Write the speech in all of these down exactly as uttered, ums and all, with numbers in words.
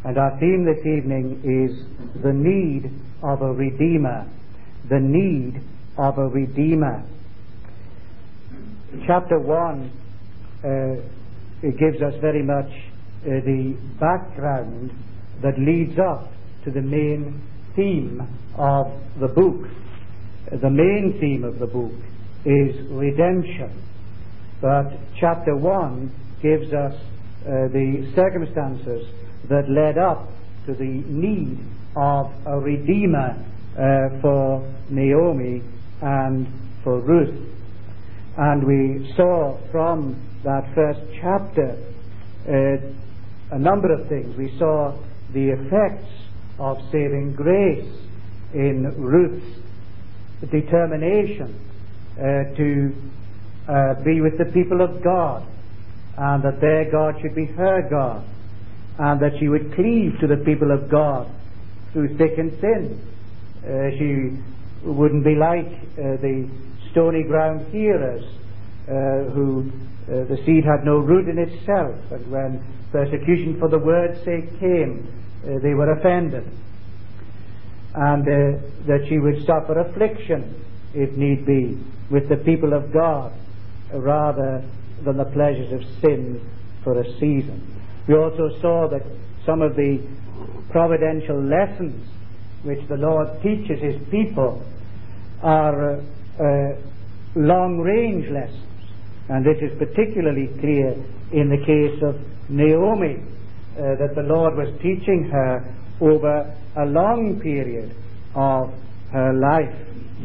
And our theme this evening is the need of a Redeemer. The need of a Redeemer. Chapter one uh, it gives us very much uh, the background that leads up to the main theme of the book. Uh, the main theme of the book is redemption. But chapter one gives us uh, the circumstances that led up to the need of a Redeemer uh, for Naomi and for Ruth. And we saw from that first chapter uh, a number of things. We saw the effects of saving grace in Ruth's determination uh, to uh, be with the people of God, and that their God should be her God, and that she would cleave to the people of God through thick and thin. Uh, she wouldn't be like uh, the stony ground hearers uh, who uh, the seed had no root in itself, and when persecution for the word's sake came, uh, they were offended. And uh, that she would suffer affliction, if need be, with the people of God, uh, rather than the pleasures of sin for a season. We also saw that some of the providential lessons which the Lord teaches His people are uh, uh, long-range lessons, and this is particularly clear in the case of Naomi, uh, that the Lord was teaching her over a long period of her life.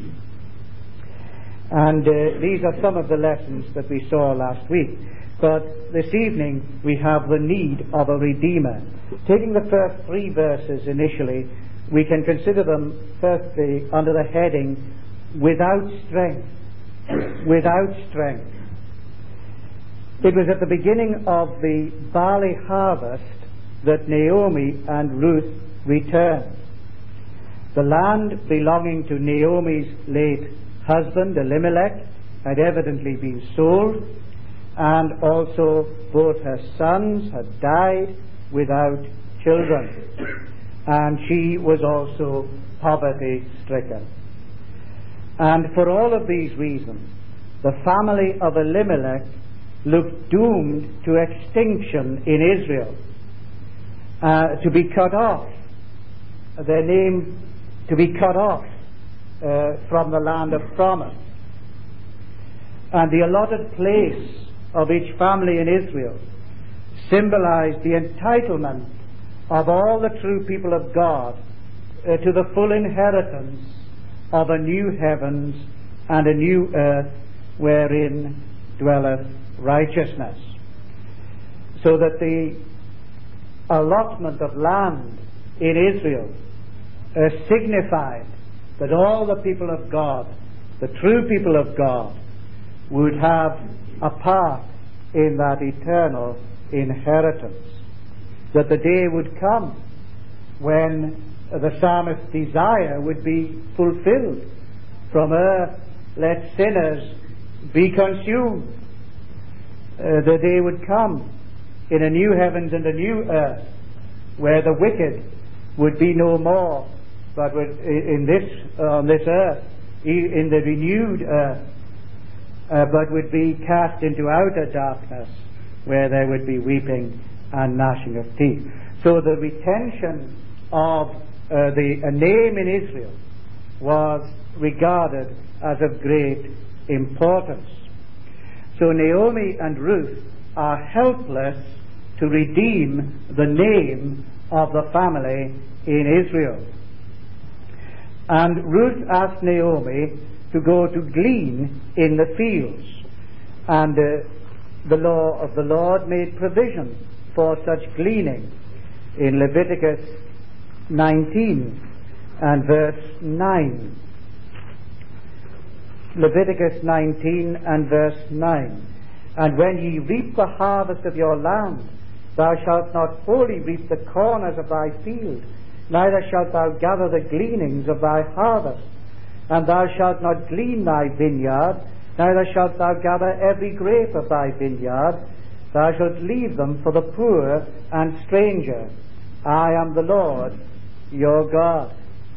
And uh, these are some of the lessons that we saw last week. But this evening we have the need of a Redeemer. Taking the first three verses initially, we can consider them firstly under the heading, without strength. Without strength. It was at the beginning of the barley harvest that Naomi and Ruth returned. The land belonging to Naomi's late husband, Elimelech, had evidently been sold, and also both her sons had died without children, and she was also poverty stricken. And for all of these reasons, the family of Elimelech looked doomed to extinction in Israel, uh, to be cut off, their name to be cut off uh, from the land of promise. And the allotted place of each family in Israel symbolized the entitlement of all the true people of God uh, to the full inheritance of a new heavens and a new earth wherein dwelleth righteousness. So that the allotment of land in Israel uh, signified that all the people of God, the true people of God, would have a part in that eternal inheritance. That the day would come when the psalmist's desire would be fulfilled. From earth let sinners be consumed. Uh, the day would come in a new heavens and a new earth where the wicked would be no more, but would, in this on this earth, in the renewed earth, uh, but would be cast into outer darkness, where there would be weeping and gnashing of teeth. So the retention of uh, the a name in Israel was regarded as of great importance. So Naomi and Ruth are helpless to redeem the name of the family in Israel. And Ruth asked Naomi to go to glean in the fields, and uh, the law of the Lord made provision for such gleaning in Leviticus nineteen and verse nine. Leviticus nineteen and verse nine. And when ye reap the harvest of your land, thou shalt not wholly reap the corners of thy field, neither shalt thou gather the gleanings of thy harvest. And thou shalt not glean thy vineyard, neither shalt thou gather every grape of thy vineyard. Thou shalt leave them for the poor and stranger. I am the Lord your God.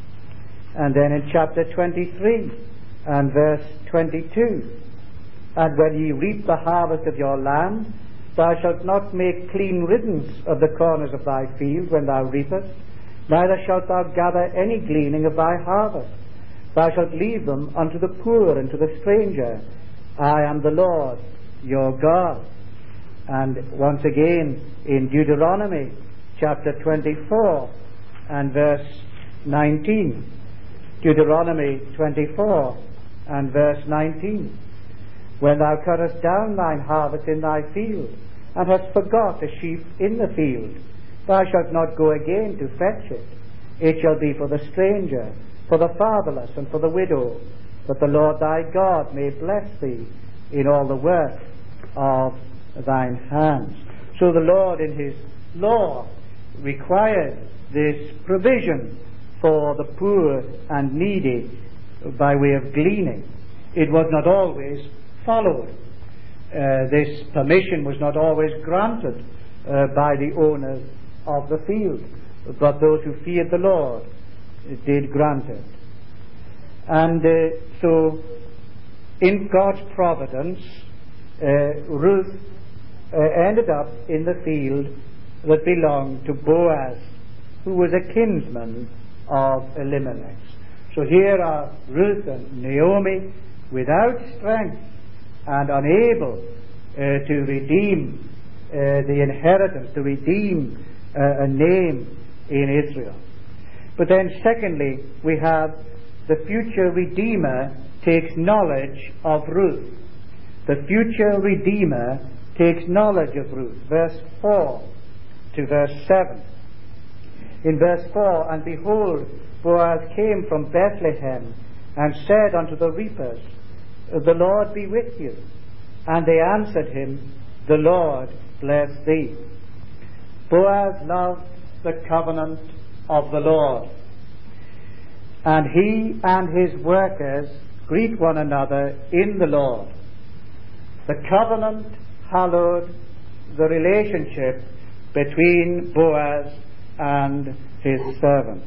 And then in chapter twenty-three and verse twenty-two, and when ye reap the harvest of your land, thou shalt not make clean riddance of the corners of thy field when thou reapest, neither shalt thou gather any gleaning of thy harvest. Thou shalt leave them unto the poor and to the stranger. I am the Lord your God. And once again in Deuteronomy chapter twenty-four and verse nineteen. Deuteronomy twenty-four and verse nineteen. When thou cuttest down thine harvest in thy field, and hast forgot a sheep in the field, thou shalt not go again to fetch it. It shall be for the stranger, for the fatherless, and for the widow, that the Lord thy God may bless thee in all the work of thine hands. So the Lord in his law required this provision for the poor and needy by way of gleaning. It was not always followed. Uh, this permission was not always granted uh, by the owners of the field, but those who feared the Lord did grant it. And uh, so in God's providence, uh, Ruth uh, ended up in the field that belonged to Boaz, who was a kinsman of Elimelech. So here are Ruth and Naomi without strength and unable uh, to redeem uh, the inheritance, to redeem uh, a name in Israel. But then secondly, we have the future Redeemer takes knowledge of Ruth. The future Redeemer takes knowledge of Ruth. Verse four to verse seven. In verse four, and behold, Boaz came from Bethlehem, and said unto the reapers, the Lord be with you. And they answered him, the Lord bless thee. Boaz loved the covenant of the Lord, and he and his workers greet one another in the Lord. The covenant hallowed the relationship between Boaz and his servants.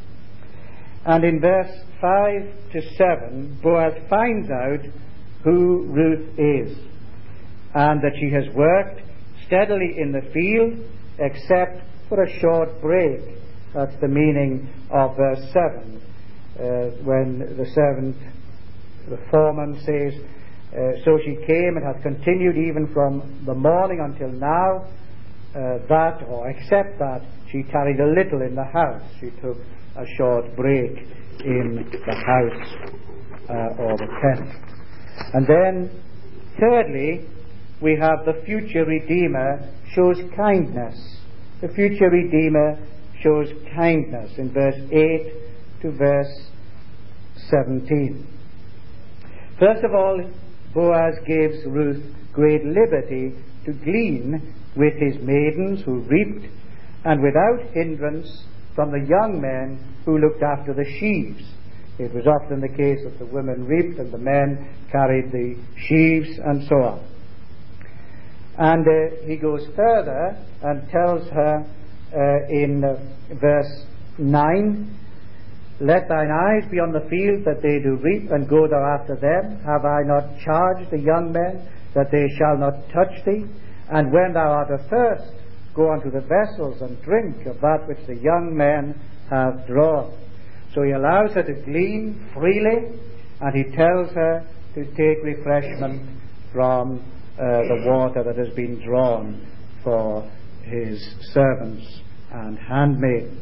And in verse five to seven, Boaz finds out who Ruth is, and that she has worked steadily in the field except for a short break. That's the meaning of verse seven, uh, when the servant, the foreman, says, uh, so she came and hath continued even from the morning until now, uh, that, or except that, she tarried a little in the house. She took a short break in the house uh, or the tent. And then, thirdly, we have the future Redeemer shows kindness. The future Redeemer shows kindness in verse eight to verse seventeen. First of all, Boaz gives Ruth great liberty to glean with his maidens who reaped, and without hindrance from the young men who looked after the sheaves. It was often the case that the women reaped and the men carried the sheaves and so on. And uh, he goes further and tells her uh, in uh, verse nine, let thine eyes be on the field that they do reap, and go thou after them. Have I not charged the young men that they shall not touch thee? And when thou art athirst, go unto the vessels and drink of that which the young men have drawn. So he allows her to glean freely, and he tells her to take refreshment from uh, the water that has been drawn for his servants and handmaids.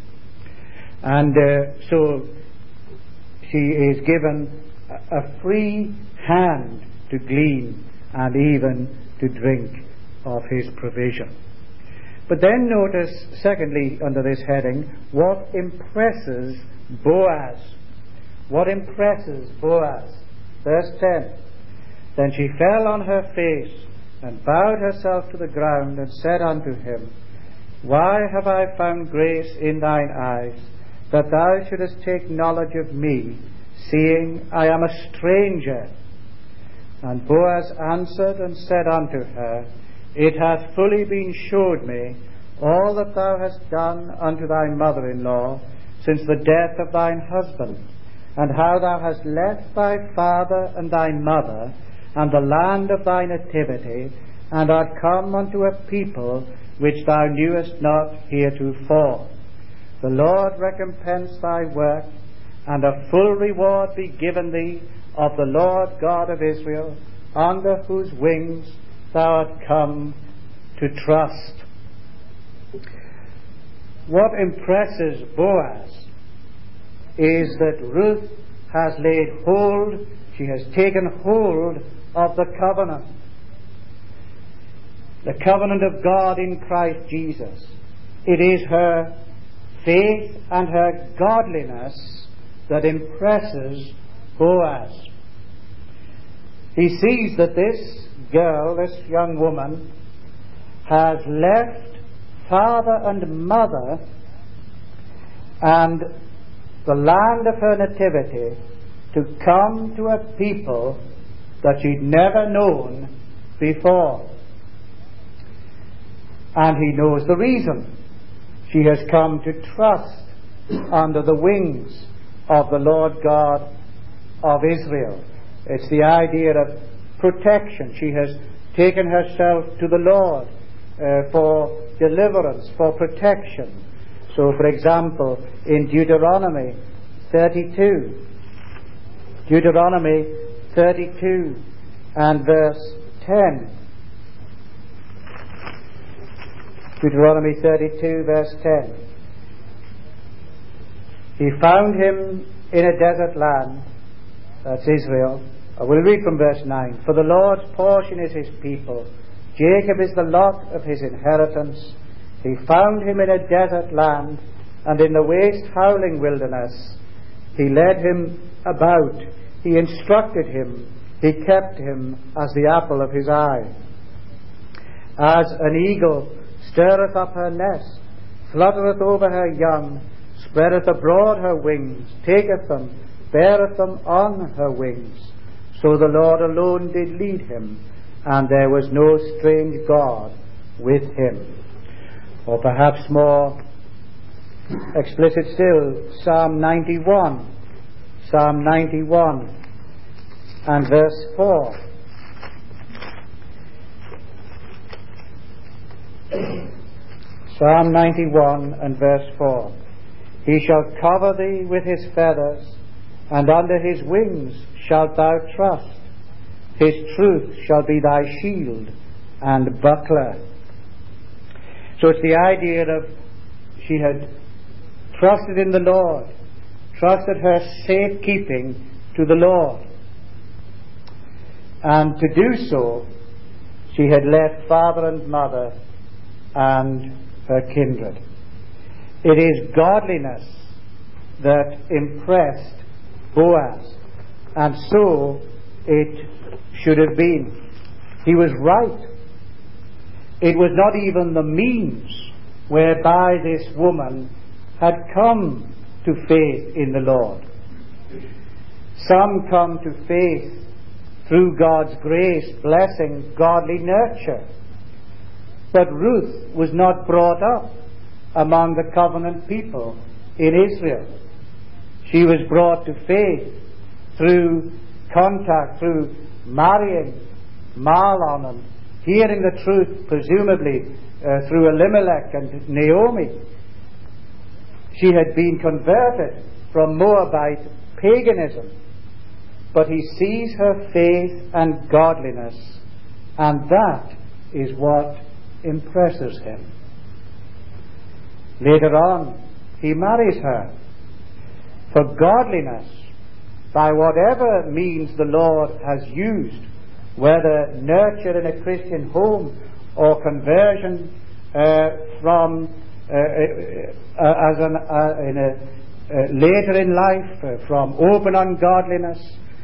And uh, so she is given a, a free hand to glean and even to drink of his provision. But then notice, secondly, under this heading, what impresses Boaz. What impresses Boaz? Verse ten. Then she fell on her face and bowed herself to the ground and said unto him, why have I found grace in thine eyes, that thou shouldest take knowledge of me, seeing I am a stranger? And Boaz answered and said unto her, it hath fully been showed me all that thou hast done unto thy mother-in-law since the death of thine husband, and how thou hast left thy father and thy mother and the land of thy nativity, and art come unto a people which thou knewest not heretofore. The Lord recompense thy work, and a full reward be given thee of the Lord God of Israel, under whose wings thou art come to trust. What impresses Boaz is that Ruth has laid hold, she has taken hold of the covenant. The covenant of God in Christ Jesus. It is her faith and her godliness that impresses Boaz. He sees that this girl, this young woman, has left father and mother and the land of her nativity to come to a people that she'd never known before. And he knows the reason. She has come to trust under the wings of the Lord God of Israel. It's the idea of protection. She has taken herself to the Lord uh, for deliverance, for protection. So, for example, in Deuteronomy thirty-two, Deuteronomy thirty-two and verse ten. Deuteronomy thirty-two, verse ten. He found him in a desert land, that's Israel. I will read from verse nine. For the Lord's portion is his people, Jacob is the lot of his inheritance. He found him in a desert land, and in the waste howling wilderness. He led him about, he instructed him, he kept him as the apple of his eye. As an eagle stirreth up her nest, fluttereth over her young, spreadeth abroad her wings, taketh them, beareth them on her wings. So the Lord alone did lead him, and there was no strange God with him. Or perhaps more explicit still, Psalm ninety-one. Psalm ninety-one and verse four. Psalm ninety-one and verse four. He shall cover thee with his feathers, and under his wings shalt thou trust. His truth shall be thy shield and buckler. So it's the idea of she had trusted in the Lord, trusted her safekeeping to the Lord. And to do so, she had left father and mother and her kindred. It is godliness that impressed Boaz, and so it should have been. He was right. It was not even the means whereby this woman had come to faith in the Lord. Some come to faith through God's grace, blessing, godly nurture. But Ruth was not brought up among the covenant people in Israel. She was brought to faith through contact, through marrying Mahlon and hearing the truth, presumably uh, through Elimelech and Naomi. She had been converted from Moabite paganism, but he sees her faith and godliness, and that is what impresses him. Later on, he marries her. For godliness, by whatever means the Lord has used, whether nurture in a Christian home or conversion uh, from uh, uh, as an, uh, in a, uh, later in life uh, from open ungodliness,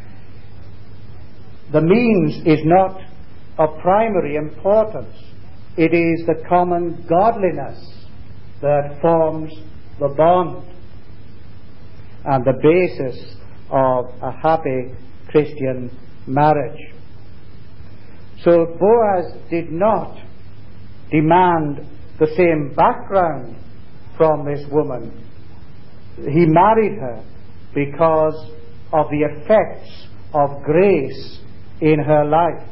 the means is not of primary importance. It is the common godliness that forms the bond and the basis of a happy Christian marriage. So Boaz did not demand the same background from this woman. He married her because of the effects of grace in her life.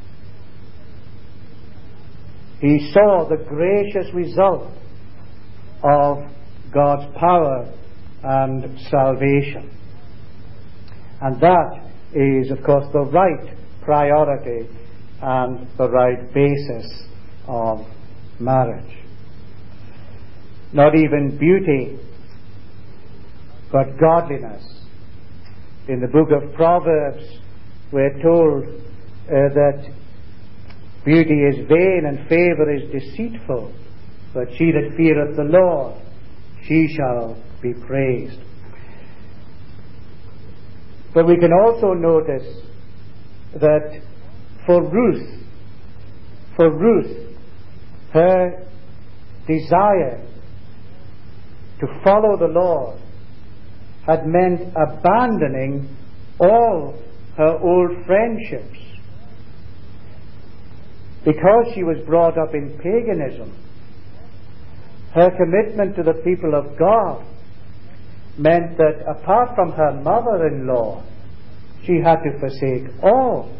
He saw the gracious result of God's power and salvation. And that is, of course, the right priority and the right basis of marriage. Not even beauty, but godliness. In the book of Proverbs, we're told uh, that beauty is vain and favour is deceitful, but she that feareth the Lord, she shall be praised. But we can also notice that for Ruth, for Ruth, her desire to follow the Lord had meant abandoning all her old friendships. Because she was brought up in paganism, her commitment to the people of God meant that apart from her mother-in-law, she had to forsake all.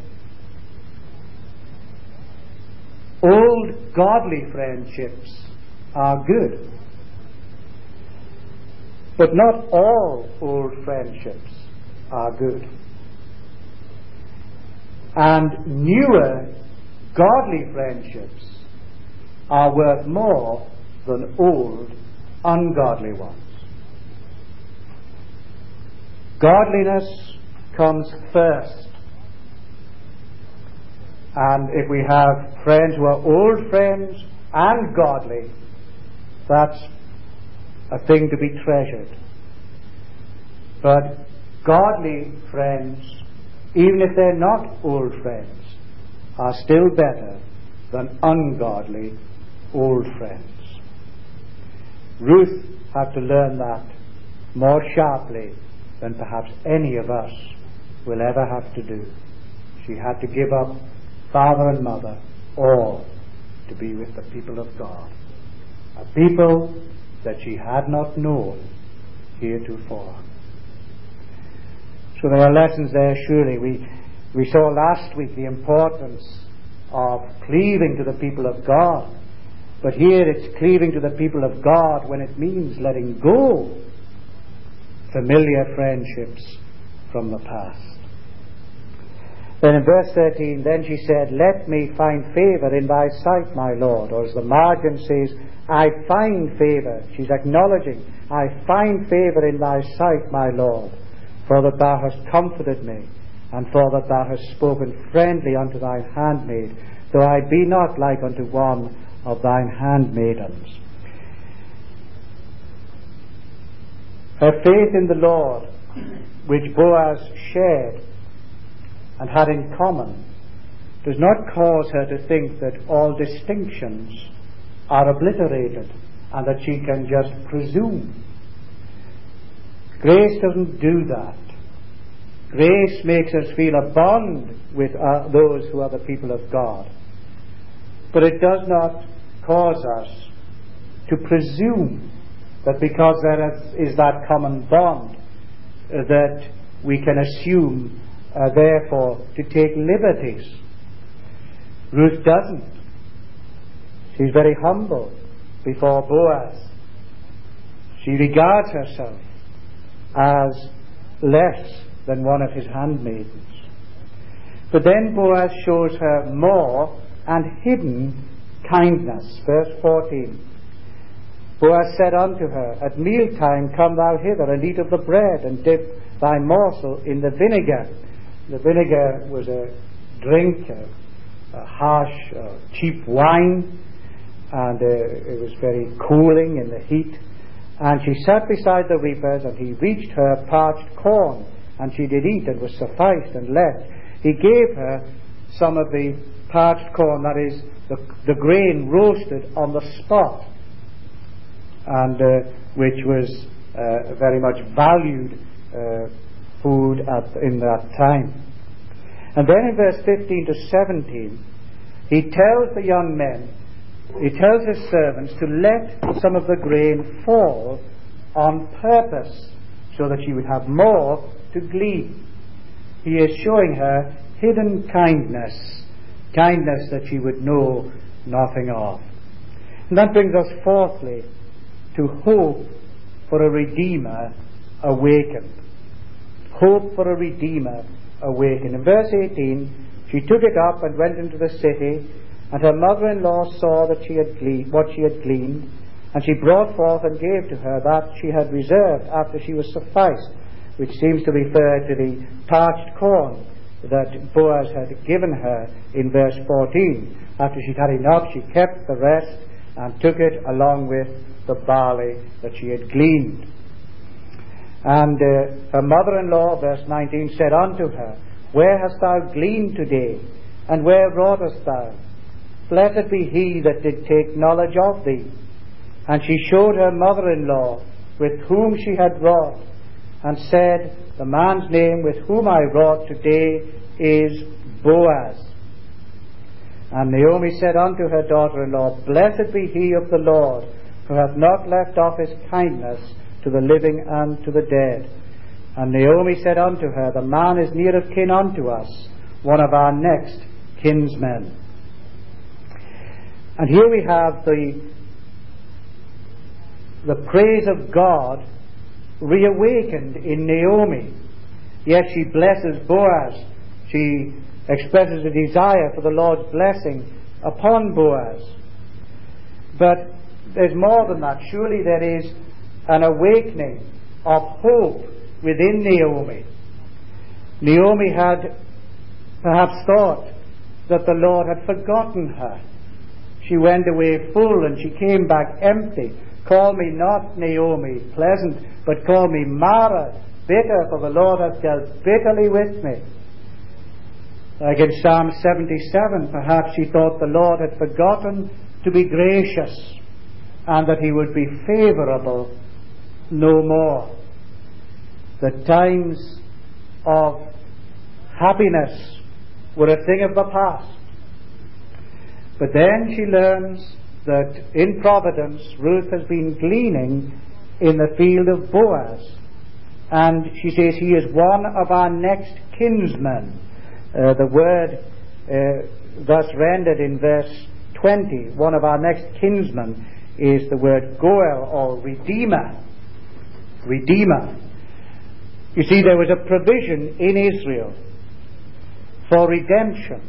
Old godly friendships are good, but not all old friendships are good. And newer godly friendships are worth more than old ungodly ones. Godliness comes first. And if we have friends who are old friends and godly, that's a thing to be treasured. But godly friends, even if they're not old friends, are still better than ungodly old friends. Ruth had to learn that more sharply than perhaps any of us will ever have to do. She had to give up father and mother, all to be with the people of God, a people that she had not known heretofore. So there are lessons there, surely. We, we saw last week the importance of cleaving to the people of God. But here it's cleaving to the people of God when it means letting go familiar friendships from the past. Then in verse thirteen, then she said, let me find favour in thy sight, my Lord. Or as the margin says, I find favour. She's acknowledging, I find favour in thy sight, my Lord, for that thou hast comforted me, and for that thou hast spoken friendly unto thine handmaid, though I be not like unto one of thine handmaidens. Her faith in the Lord, which Boaz shared and had in common, does not cause her to think that all distinctions are obliterated and that she can just presume. Grace doesn't do that. Grace makes us feel a bond with uh, those who are the people of God. But it does not cause us to presume that because there is that common bond, uh, that we can assume, uh, therefore, to take liberties. Ruth doesn't. She's very humble before Boaz. She regards herself as less than one of his handmaidens. But then Boaz shows her more and hidden kindness. Verse fourteen. Boaz said unto her, at mealtime come thou hither, and eat of the bread, and dip thy morsel in the vinegar. The vinegar was a drink, a, a harsh, uh, cheap wine, and uh, it was very cooling in the heat. And she sat beside the reapers, and he reached her parched corn, and she did eat, and was sufficed, and left. He gave her some of the parched corn, that is, the, the grain roasted on the spot, and uh, which was uh, very much valued uh, food at, in that time. And then in verse fifteen to seventeen, he tells the young men he tells his servants to let some of the grain fall on purpose, so that she would have more to glean. He is showing her hidden kindness, kindness that she would know nothing of. And that brings us fourthly to hope for a Redeemer awakened. Hope for a Redeemer awakened. In verse eighteen, she took it up and went into the city, and her mother-in-law saw that she had gleaned, what she had gleaned, and she brought forth and gave to her that she had reserved after she was sufficed, which seems to refer to the parched corn that Boaz had given her in verse fourteen. After she'd had enough, she kept the rest and took it along with the barley that she had gleaned. And uh, her mother-in-law, verse nineteen, said unto her, Where hast thou gleaned today, and where wroughtest thou? Blessed be he that did take knowledge of thee. And she showed her mother-in-law with whom she had wrought, and said, The man's name with whom I wrought today is Boaz. And Naomi said unto her daughter-in-law, Blessed be he of the Lord, who hath not left off his kindness to the living and to the dead. And Naomi said unto her, The man is near of kin unto us, one of our next kinsmen. And here we have the, the praise of God reawakened in Naomi. Yes, she blesses Boaz. She expresses a desire for the Lord's blessing upon Boaz. But there's more than that. Surely there is an awakening of hope within Naomi. Naomi had perhaps thought that the Lord had forgotten her. She went away full and she came back empty. Call me not Naomi, pleasant, but call me Mara, bitter, for the Lord hath dealt bitterly with me. Like in Psalm seventy-seven, perhaps she thought the Lord had forgotten to be gracious and that he would be favourable no more. The times of happiness were a thing of the past. But then she learns that in providence Ruth has been gleaning in the field of Boaz. And she says he is one of our next kinsmen. Uh, the word uh, thus rendered in verse twenty, one of our next kinsmen, is the word goel, or redeemer. Redeemer. You see, there was a provision in Israel for redemption.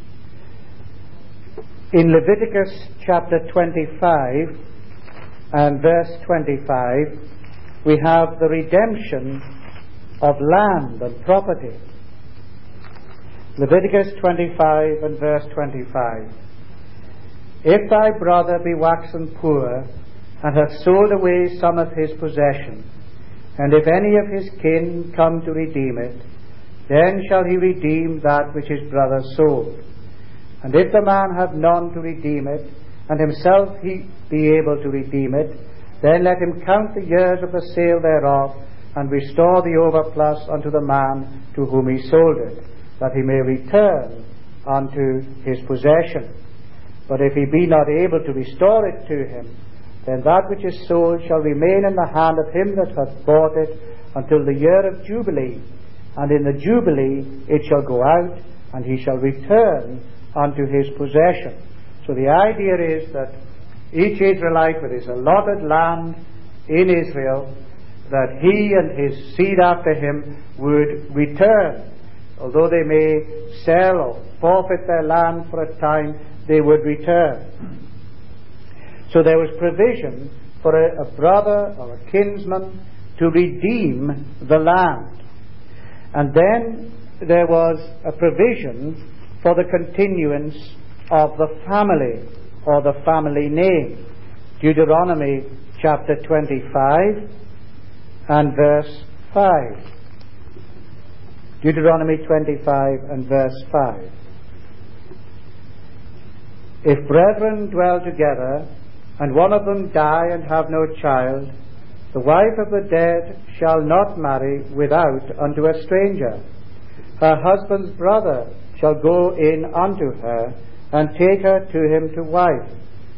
In Leviticus chapter twenty-five and verse twenty-five, we have the redemption of land and property. Leviticus twenty-five and verse twenty-five. If thy brother be waxen poor, and hath sold away some of his possession, and if any of his kin come to redeem it, then shall he redeem that which his brother sold. And if the man have none to redeem it, and himself he be able to redeem it, then let him count the years of the sale thereof, and restore the overplus unto the man to whom he sold it, that he may return unto his possession. But if he be not able to restore it to him, then that which is sold shall remain in the hand of him that hath bought it until the year of Jubilee. And in the Jubilee it shall go out, and he shall return unto his possession. So the idea is that each Israelite with his allotted land in Israel, that he and his seed after him would return. Although they may sell or forfeit their land for a time, they would return. So there was provision for a, a brother or a kinsman to redeem the land. And then there was a provision for the continuance of the family, or the family name. Deuteronomy chapter twenty-five and verse five. Deuteronomy twenty-five and verse five. If brethren dwell together, and one of them die and have no child, the wife of the dead shall not marry without unto a stranger. Her husband's brother shall go in unto her, and take her to him to wife.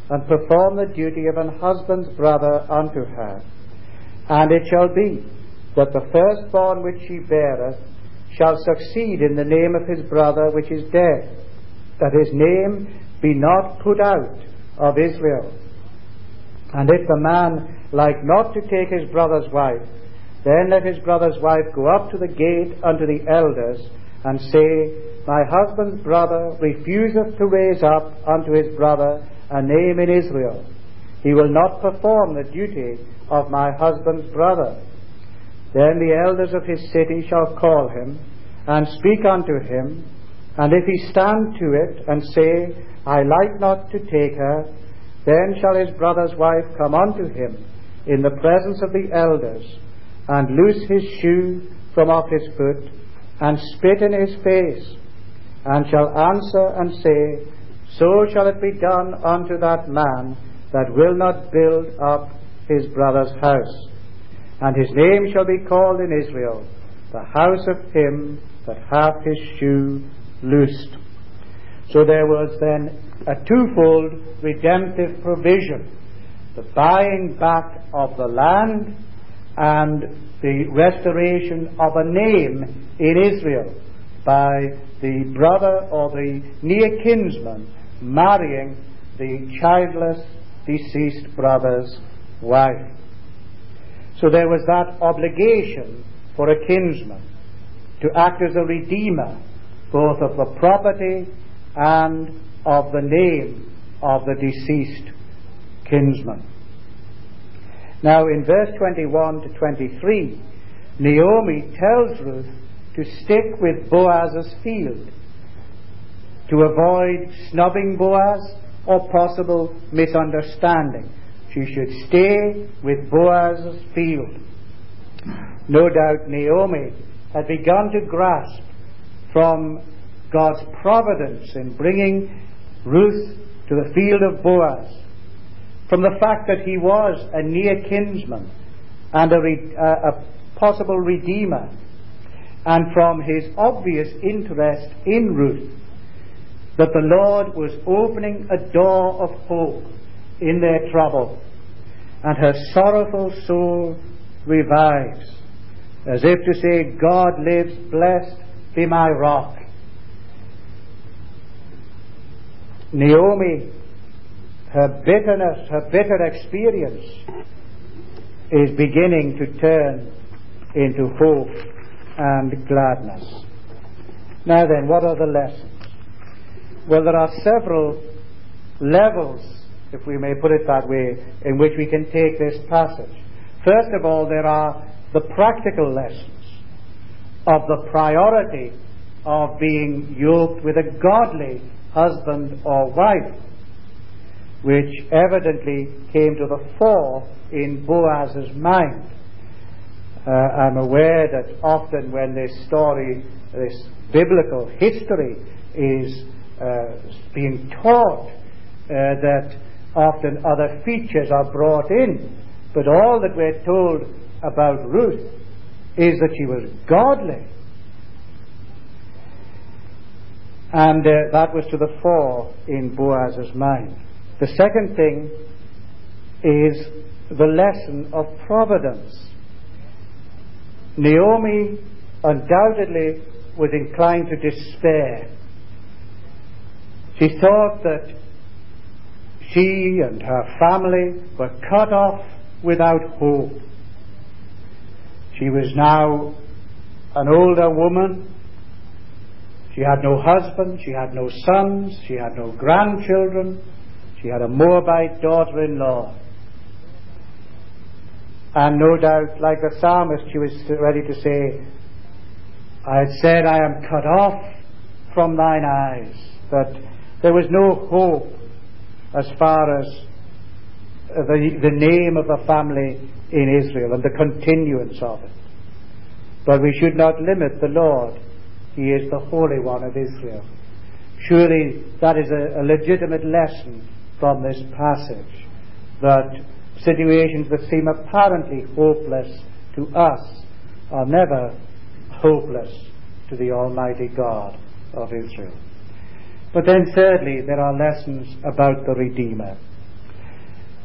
and perform the duty of an husband's brother unto her. And it shall be, that the firstborn which she beareth shall succeed in the name of his brother which is dead, that his name be not put out of Israel. And if the man like not to take his brother's wife, then let his brother's wife go up to the gate unto the elders, and say, My husband's brother refuseth to raise up unto his brother a name in Israel. He will not perform the duty of my husband's brother. Then the elders of his city shall call him, and speak unto him, and if he stand to it, and say, I like not to take her, then shall his brother's wife come unto him in the presence of the elders, and loose his shoe from off his foot, and spit in his face, and shall answer and say, So shall it be done unto that man that will not build up his brother's house. And his name shall be called in Israel, the house of him that hath his shoe loosed. So there was then a twofold redemptive provision: the buying back of the land and the restoration of a name in Israel by the brother or the near kinsman marrying the childless deceased brother's wife. So there was that obligation for a kinsman to act as a redeemer both of the property and of the name of the deceased kinsman. Now in verse twenty-one to twenty-three, Naomi tells Ruth to stick with Boaz's field, to avoid snubbing Boaz or possible misunderstanding. She should stay with Boaz's field. No doubt Naomi had begun to grasp from God's providence in bringing Ruth to the field of Boaz, from the fact that he was a near kinsman and a, re- uh, a possible redeemer, and from his obvious interest in Ruth, that the Lord was opening a door of hope in their trouble, and her sorrowful soul revives, as if to say, God lives, blessed be my rock. Naomi, her bitterness, her bitter experience is beginning to turn into hope and gladness. Now then, what are the lessons? Well, there are several levels, if we may put it that way, in which we can take this passage. First of all, there are the practical lessons of the priority of being yoked with a godly husband or wife, which evidently came to the fore in Boaz's mind. Uh, I'm aware that often when this story, this biblical history is uh, being taught, uh, that often other features are brought in, but all that we're told about Ruth is that she was godly. And uh, that was to the fore in Boaz's mind. The second thing is the lesson of providence. Naomi undoubtedly was inclined to despair. She thought that she and her family were cut off without hope. She was now an older woman. She had no husband, she had no sons, she had no grandchildren. She had a Moabite daughter-in-law. And no doubt, like the psalmist, she was ready to say, I had said, I am cut off from thine eyes. That there was no hope as far as the, the name of the family in Israel and the continuance of it. But we should not limit the Lord. He is the Holy One of Israel. Surely that is a, a legitimate lesson from this passage, that situations that seem apparently hopeless to us are never hopeless to the Almighty God of Israel. But then thirdly, there are lessons about the Redeemer.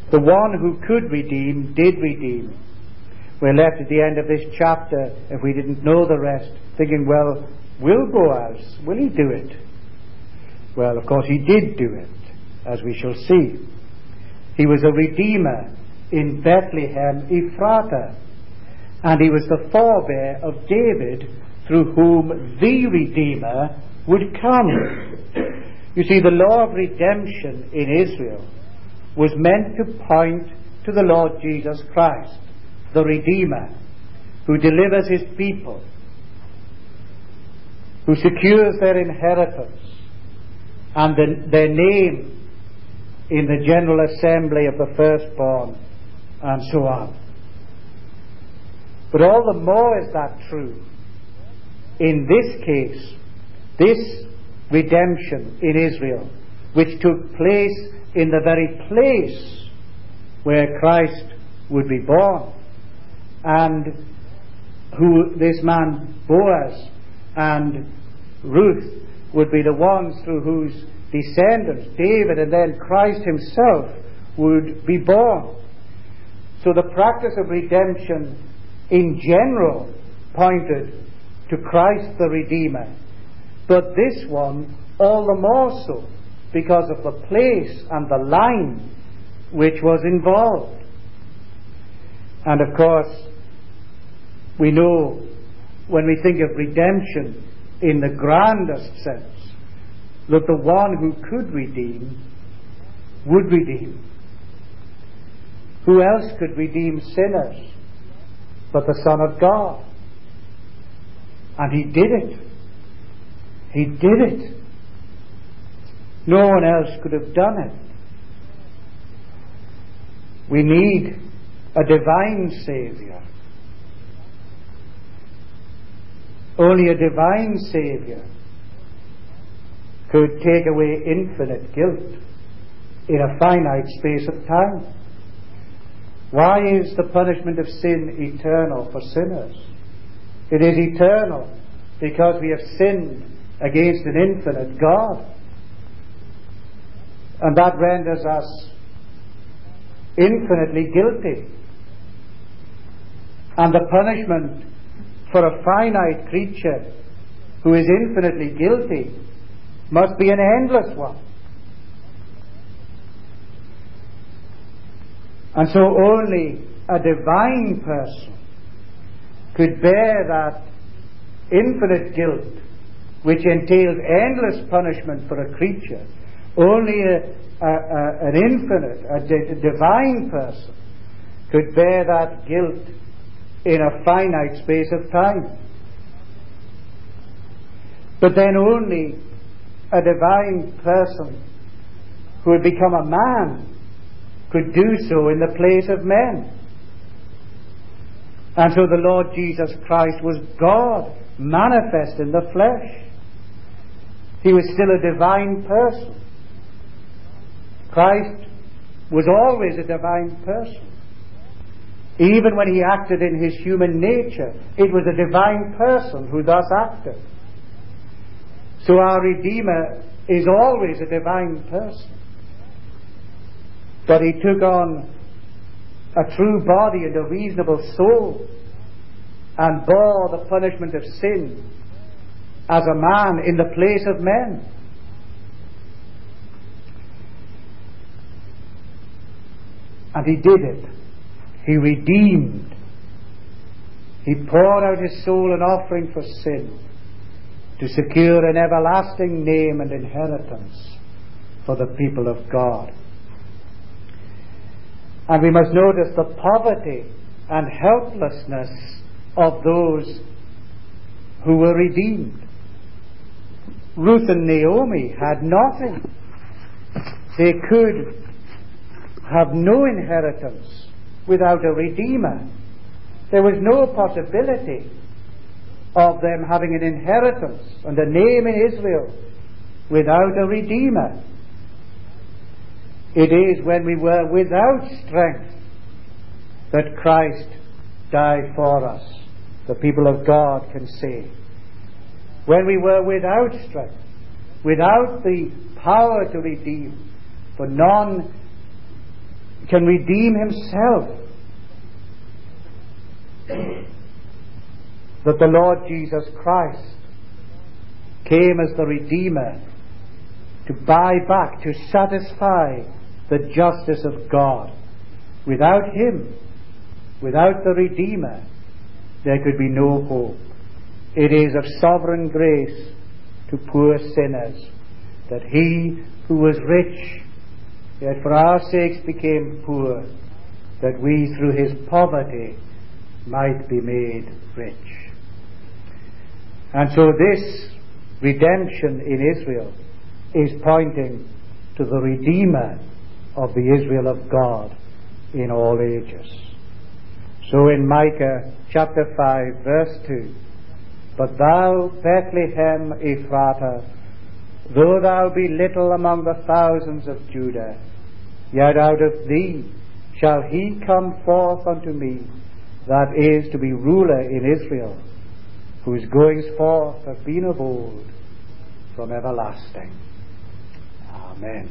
The one who could redeem did redeem. We're left at the end of this chapter, if we didn't know the rest, thinking, well, will Boaz, will he do it? Well, of course he did do it, as we shall see. He was a redeemer in Bethlehem Ephratah, and he was the forebear of David, through whom the Redeemer would come. You see, the law of redemption in Israel was meant to point to the Lord Jesus Christ, the Redeemer, who delivers his people, who secures their inheritance and the, their name in the general assembly of the firstborn, and so on. But all the more is that true in this case, this redemption in Israel, which took place in the very place where Christ would be born, and who this man Boaz and Ruth would be the ones through whose descendants, David and then Christ himself, would be born. So the practice of redemption in general pointed to Christ the Redeemer, but this one all the more so because of the place and the line which was involved. And of course, we know when we think of redemption in the grandest sense, that the one who could redeem would redeem. Who else could redeem sinners but the Son of God? And he did it. He did it. No one else could have done it. We need a divine Saviour. Only a divine Saviour could take away infinite guilt in a finite space of time. Why is the punishment of sin eternal for sinners? It is eternal because we have sinned against an infinite God. And that renders us infinitely guilty. And the punishment for a finite creature who is infinitely guilty must be an endless one. And so only a divine person could bear that infinite guilt which entails endless punishment for a creature. Only a, a, a, an infinite, a, di- a divine person could bear that guilt in a finite space of time. But then only a divine person who had become a man could do so in the place of men. And so the Lord Jesus Christ was God manifest in the flesh. He was still a divine person. Christ was always a divine person. Even when he acted in his human nature, it was a divine person who thus acted. So our Redeemer is always a divine person. But he took on a true body and a reasonable soul and bore the punishment of sin as a man in the place of men. And he did it. He redeemed. He poured out his soul an offering for sin to secure an everlasting name and inheritance for the people of God. And we must notice the poverty and helplessness of those who were redeemed. Ruth and Naomi had nothing. They could have no inheritance without a Redeemer. There was no possibility of them having an inheritance and a name in Israel without a Redeemer. It is when we were without strength that Christ died for us, the people of God can say. When we were without strength, without the power to redeem, for none can redeem himself. That the Lord Jesus Christ came as the Redeemer to buy back, to satisfy the justice of God. Without him, without the Redeemer, there could be no hope. It is of sovereign grace to poor sinners that he who was rich, yet for our sakes became poor, that we through his poverty might be made rich. And so this redemption in Israel is pointing to the Redeemer of the Israel of God in all ages. So in Micah chapter five verse two, but thou, Bethlehem Ephratah, though thou be little among the thousands of Judah, yet out of thee shall he come forth unto me, that is to be ruler in Israel, whose goings forth have been of old, from everlasting. Amen.